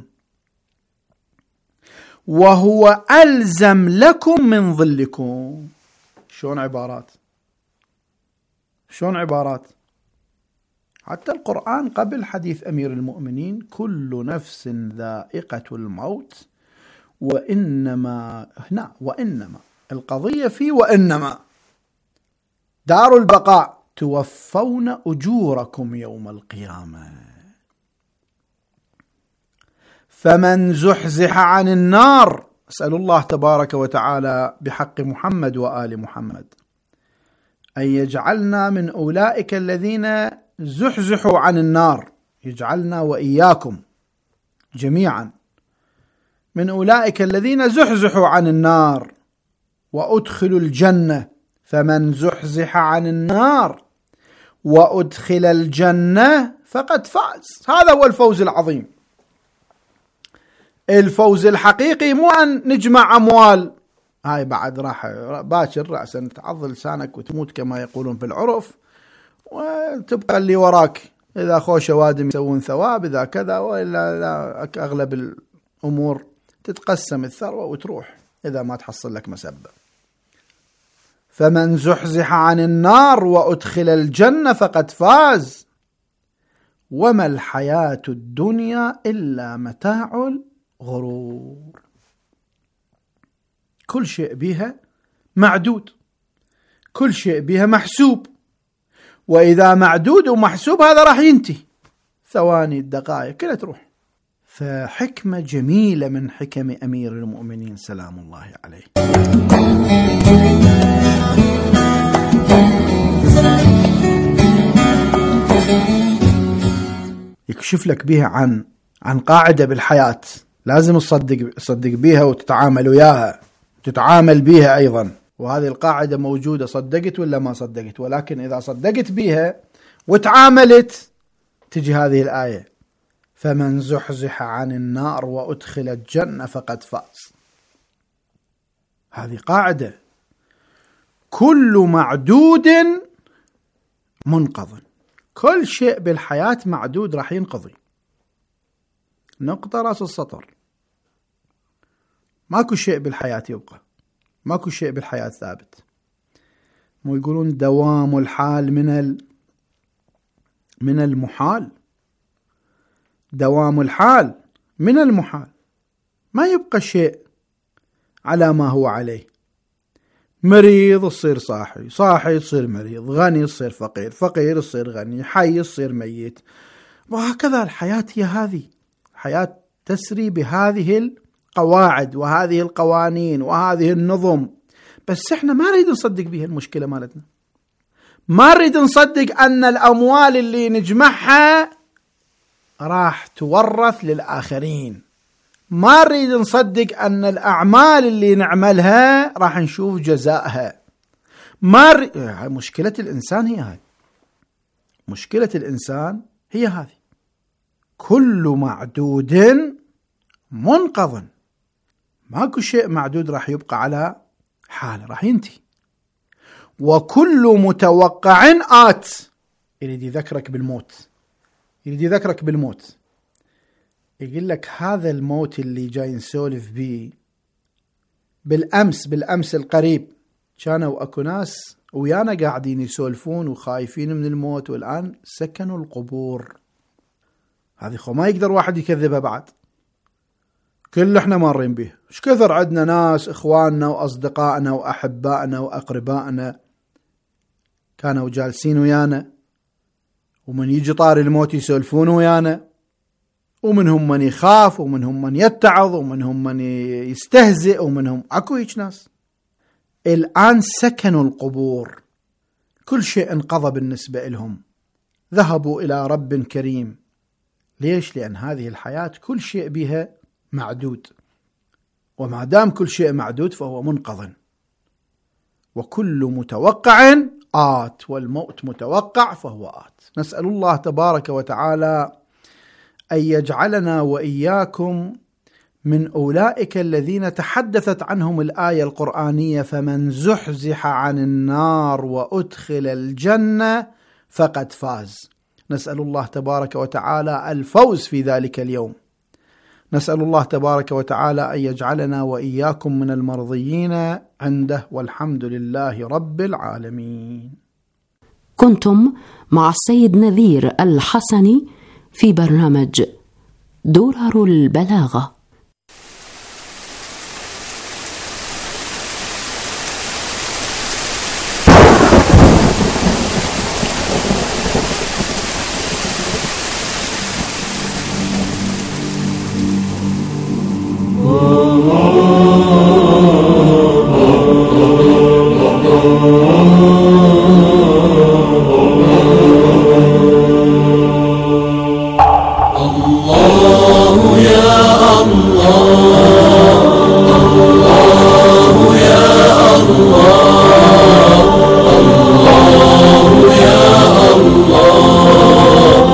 وهو ألزم لكم من ظلكم. شلون عبارات، شلون عبارات. حتى القرآن قبل حديث أمير المؤمنين كل نفس ذائقة الموت وإنما هنا وإنما القضية في وإنما دار البقاء توفون أجوركم يوم القيامة. فمن زحزح عن النار، أسأل الله تبارك وتعالى بحق محمد وآل محمد أن يجعلنا من أولئك الذين زحزحوا عن النار، يجعلنا وإياكم جميعا من أولئك الذين زحزحوا عن النار وأدخلوا الجنة. فمن زحزح عن النار وأدخل الجنة فقد فاز. هذا هو الفوز العظيم. الفوز الحقيقي مو أن نجمع أموال، هاي بعد راح باكر رأسا تعض لسانك وتموت كما يقولون في العرف، وتبقى اللي وراك إذا خوش وادم يسوون ثواب إذا كذا، وإلا لا أغلب الأمور تتقسم الثروة وتروح إذا ما تحصل لك مسبة. فمن زحزح عن النار وأدخل الجنة فقد فاز وما الحياة الدنيا إلا متاع الغرور. كل شيء بها معدود، كل شيء بها محسوب، وإذا معدود ومحسوب هذا راح ينتهي، ثواني الدقائق كلها تروح. فحكمة جميلة من حكم أمير المؤمنين سلام الله عليه. يكشف لك بها عن عن قاعدة بالحياة لازم تصدق تصدق بها وتتعامل وياها، تتعامل بها أيضا. وهذه القاعدة موجودة، صدقت ولا ما صدقت، ولكن إذا صدقت بها وتعاملت تجي هذه الآية: فمن زحزح عن النار وأدخل الجنة فقد فاز. هذه قاعدة، كل معدود منقض، كل شيء بالحياة معدود راح ينقضي. نقطة راس السطر. ماكو شيء بالحياة يبقى، ماكو شيء بالحياة ثابت. مو يقولون دوام الحال من ال من المحال، دوام الحال من المحال، ما يبقى شيء على ما هو عليه. مريض تصير صاحي، صاحي تصير مريض، غني تصير فقير، فقير تصير غني، حي تصير ميت، وهكذا الحياة هي هذه. الحياة تسري بهذه القواعد وهذه القوانين وهذه النظم، بس احنا ما نريد نصدق بها. المشكلة مالتنا ما نريد نصدق أن الأموال اللي نجمعها راح تورث للآخرين، ما نريد نصدق أن الأعمال اللي نعملها راح نشوف جزائها. ما ر... مشكلة الإنسان هي هذه، مشكلة الإنسان هي هذه. كل معدود منقض، ماكو شيء معدود راح يبقى على حاله، راح ينتهي. وكل متوقع آت. يريد يذكرك بالموت، يريد يذكرك بالموت، يقول لك هذا الموت اللي جاي نسولف بيه بالأمس، بالأمس القريب كانوا أكو ناس ويانا قاعدين يسولفون وخايفين من الموت، والآن سكنوا القبور. هذه خو ما يقدر واحد يكذبها بعد، كل احنا مارين به. ايش كثر عندنا ناس اخواننا واصدقائنا واحبائنا واقربائنا كانوا جالسين ويانا، ومن يجي طار الموت يسولفون ويانا، ومنهم من يخاف ومنهم من يتعظ ومنهم من يستهزئ ومنهم اكو هيك ناس. الآن سكنوا القبور، كل شيء انقضى بالنسبة لهم، ذهبوا إلى رب كريم. ليش؟ لأن هذه الحياة كل شيء بها معدود، وما دام كل شيء معدود فهو منقض. وكل متوقع آت، والموت متوقع فهو آت. نسأل الله تبارك وتعالى أن يجعلنا وإياكم من أولئك الذين تحدثت عنهم الآية القرآنية: فمن زحزح عن النار وأدخل الجنة فقد فاز. نسأل الله تبارك وتعالى الفوز في ذلك اليوم. نسأل الله تبارك وتعالى أن يجعلنا وإياكم من المرضيين عنده، والحمد لله رب العالمين. كنتم مع السيد نذير الحسني في برنامج درر البلاغة.